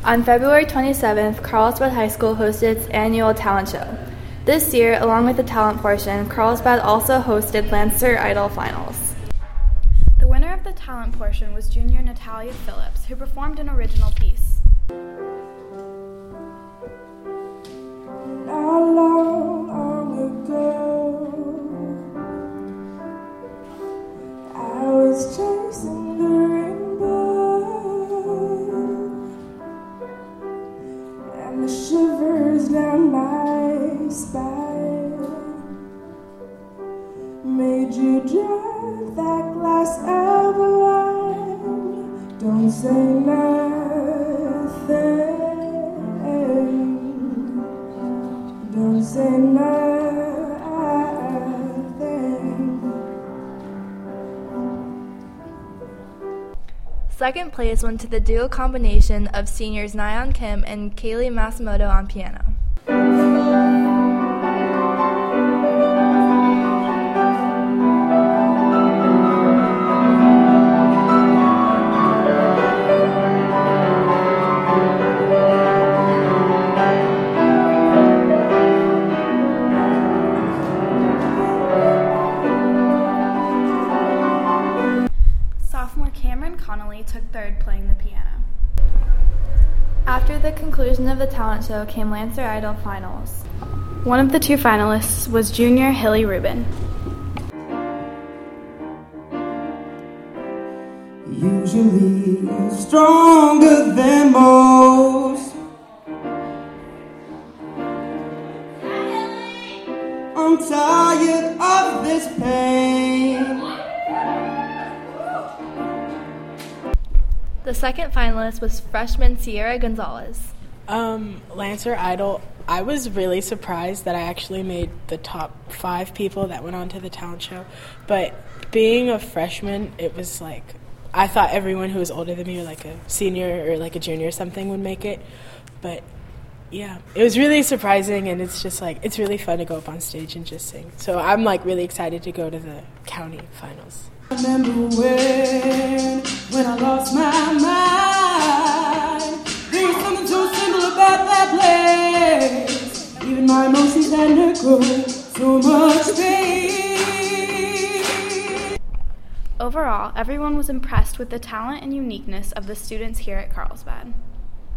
On February 27th, Carlsbad High School hosted its annual talent show. This year, along with the talent portion, Carlsbad also hosted Lancer Idol Finals. The winner of the talent portion was junior Natalia Phillips, who performed an original piece. Chasing the rainbow, and the shivers down my spine made you drink that glass of wine. Don't say nothing, don't say nothing. Second place went to the duo combination of seniors Nyan Kim and Kaylee Masimoto on piano. Sophomore Cameron Connolly took third playing the piano. After the conclusion of the talent show came Lancer Idol Finals. One of the two finalists was junior Hilly Rubin. Usually stronger than most, I'm tired of this pain. The second finalist was freshman Sierra Gonzalez. Lancer Idol, I was really surprised that I actually made the top 5 people that went on to the talent show. But being a freshman, it was like, I thought everyone who was older than me, or like a senior or like a junior or something, would make it. But yeah, it was really surprising, and it's just like, it's really fun to go up on stage and just sing. So I'm like really excited to go to the county finals. I remember when I lost my mind. There was something so simple about that place. Even my emotions undergo so much pain. Overall, everyone was impressed with the talent and uniqueness of the students here at Carlsbad.